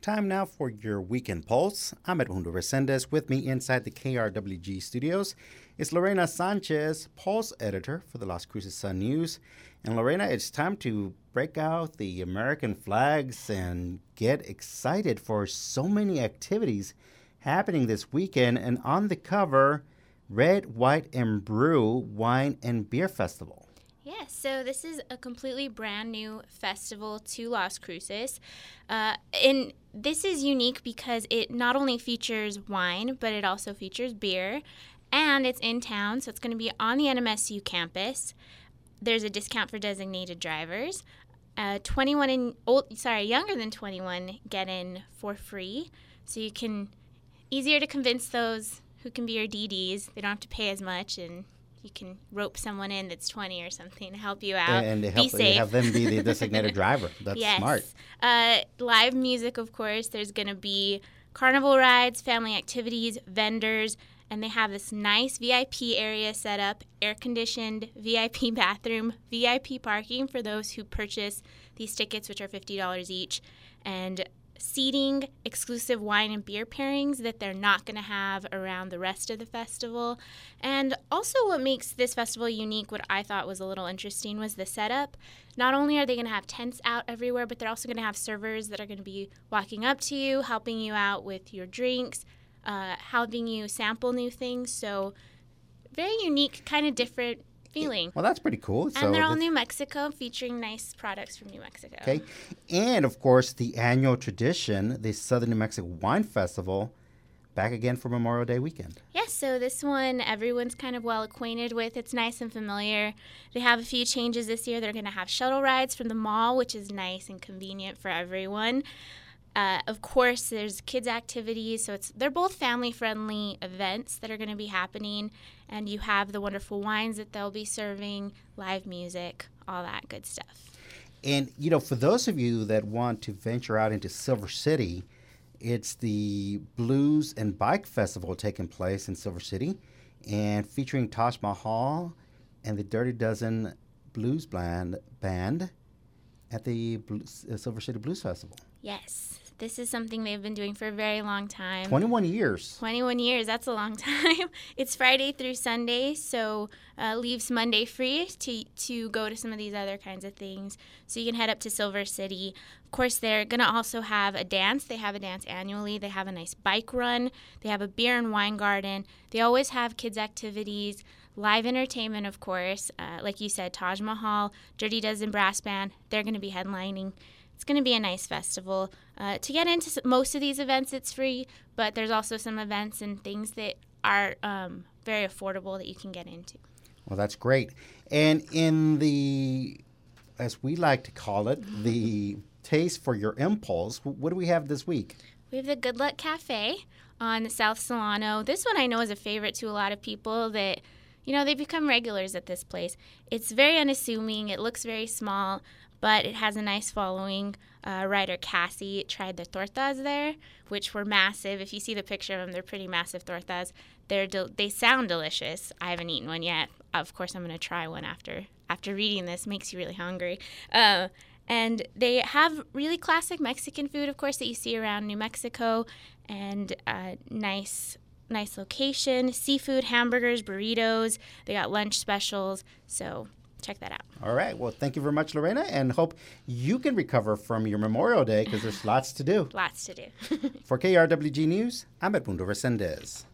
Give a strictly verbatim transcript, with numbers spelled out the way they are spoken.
Time now for your Weekend Pulse. I'm Edmundo Resendez. With me inside the K R W G studios is Lorena Sanchez, Pulse editor for the Las Cruces Sun News. And Lorena, it's time to break out the American flags and get excited for so many activities happening this weekend. And on the cover, Red, White, and Brew Wine and Beer Festival. Yeah, so this is a completely brand new festival to Las Cruces. Uh, and this is unique because it not only features wine, but it also features beer. And it's in town, so it's going to be on the N M S U campus. There's a discount for designated drivers. Uh, twenty-one and old, sorry, younger than twenty-one get in for free. So you can, easier to convince those who can be your D Ds. They don't have to pay as much, and you can rope someone in that's twenty or something to help you out. And, and be help, safe. have them be the designated driver. That's yes. smart. Uh, live music, of course. There's going to be carnival rides, family activities, vendors, and they have this nice V I P area set up, air-conditioned V I P bathroom, V I P parking for those who purchase these tickets, which are fifty dollars each, and seating, exclusive wine and beer pairings that they're not going to have around the rest of the festival. And also what makes this festival unique, what I thought was a little interesting, was the setup. Not only are they going to have tents out everywhere, but they're also going to have servers that are going to be walking up to you, helping you out with your drinks, uh, helping you sample new things. So very unique, kind of different feeling. Well, that's pretty cool. And so they're all this- New Mexico, featuring nice products from New Mexico. Okay. And, of course, the annual tradition, the Southern New Mexico Wine Festival, back again for Memorial Day weekend. Yes, so this one everyone's kind of well acquainted with. It's nice and familiar. They have a few changes this year. They're going to have shuttle rides from the mall, which is nice and convenient for everyone. Uh, of course, there's kids' activities, so it's they're both family-friendly events that are going to be happening, and you have the wonderful wines that they'll be serving, live music, all that good stuff. And, you know, for those of you that want to venture out into Silver City, it's the Blues and Bike Festival taking place in Silver City and featuring Taj Mahal and the Dirty Dozen Blues Band, band at the Blues, uh, Silver City Blues Festival. Yes, this is something they've been doing for a very long time. twenty-one years. twenty-one years, that's a long time. It's Friday through Sunday, so uh, leaves Monday free to to go to some of these other kinds of things. So you can head up to Silver City. Of course, they're going to also have a dance. They have a dance annually. They have a nice bike run. They have a beer and wine garden. They always have kids' activities, live entertainment, of course. Uh, like you said, Taj Mahal, Dirty Dozen Brass Band, they're going to be headlining. It's going to be a nice festival. Uh, to get into most of these events, it's free, but there's also some events and things that are um, very affordable that you can get into. Well, that's great. And in the, as we like to call it, the Taste for Your Impulse, what do we have this week? We have the Good Luck Cafe on South Solano. This one I know is a favorite to a lot of people that, you know, they become regulars at this place. It's very unassuming. It looks very small, but it has a nice following. Uh, writer Cassie tried the tortas there, which were massive. If you see the picture of them, they're pretty massive tortas. They're del- they sound delicious. I haven't eaten one yet. Of course, I'm going to try one after after reading this. Makes you really hungry. Uh, and they have really classic Mexican food, of course, that you see around New Mexico, and uh, nice nice location. Seafood, hamburgers, burritos. They got lunch specials. So check that out. All right. Well, thank you very much, Lorena, and hope you can recover from your Memorial Day because there's lots to do. Lots to do. For K R W G News, I'm Edmundo Resendez.